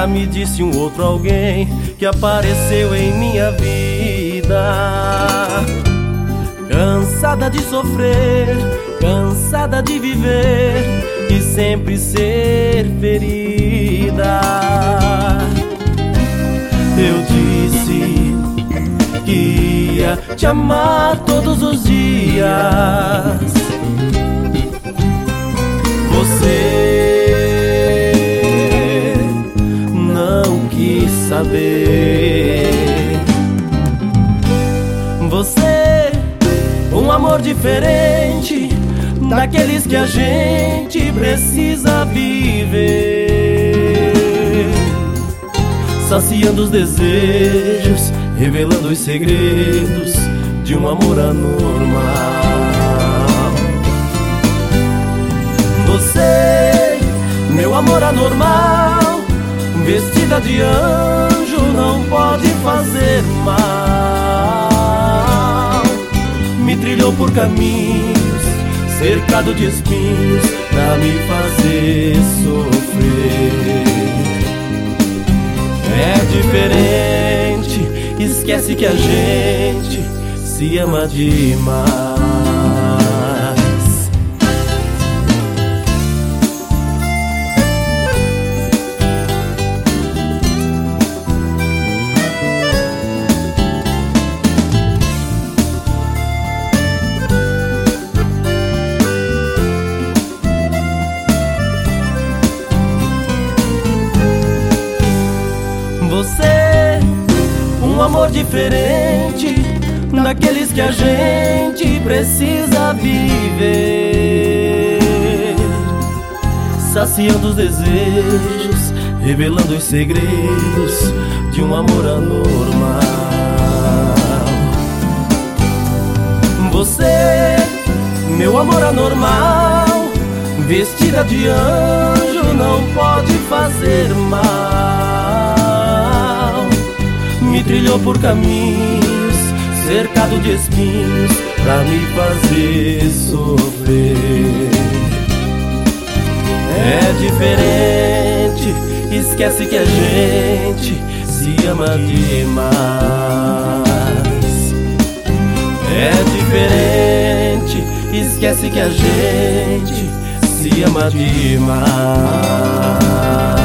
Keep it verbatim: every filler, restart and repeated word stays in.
Já me disse um outro alguém que apareceu em minha vida, cansada de sofrer, cansada de viver e sempre ser ferida. Eu disse que ia te amar todos os dias. Você não quis saber. Você, um amor diferente, daqueles que a gente precisa viver, saciando os desejos, revelando os segredos de um amor anormal. Você, meu amor anormal, vestida de anjo, não pode fazer mal. Me trilhou por caminhos, cercado de espinhos, pra me fazer sofrer. É diferente, esquece que a gente se ama demais. Você, um amor diferente, daqueles que a gente precisa viver, saciando os desejos, revelando os segredos de um amor anormal. Você, meu amor anormal, vestida de anjo, não pode fazer mal. Me trilhou por caminhos, cercado de espinhos, pra me fazer sofrer. É diferente, esquece que a gente se ama demais. É diferente, esquece que a gente se ama demais.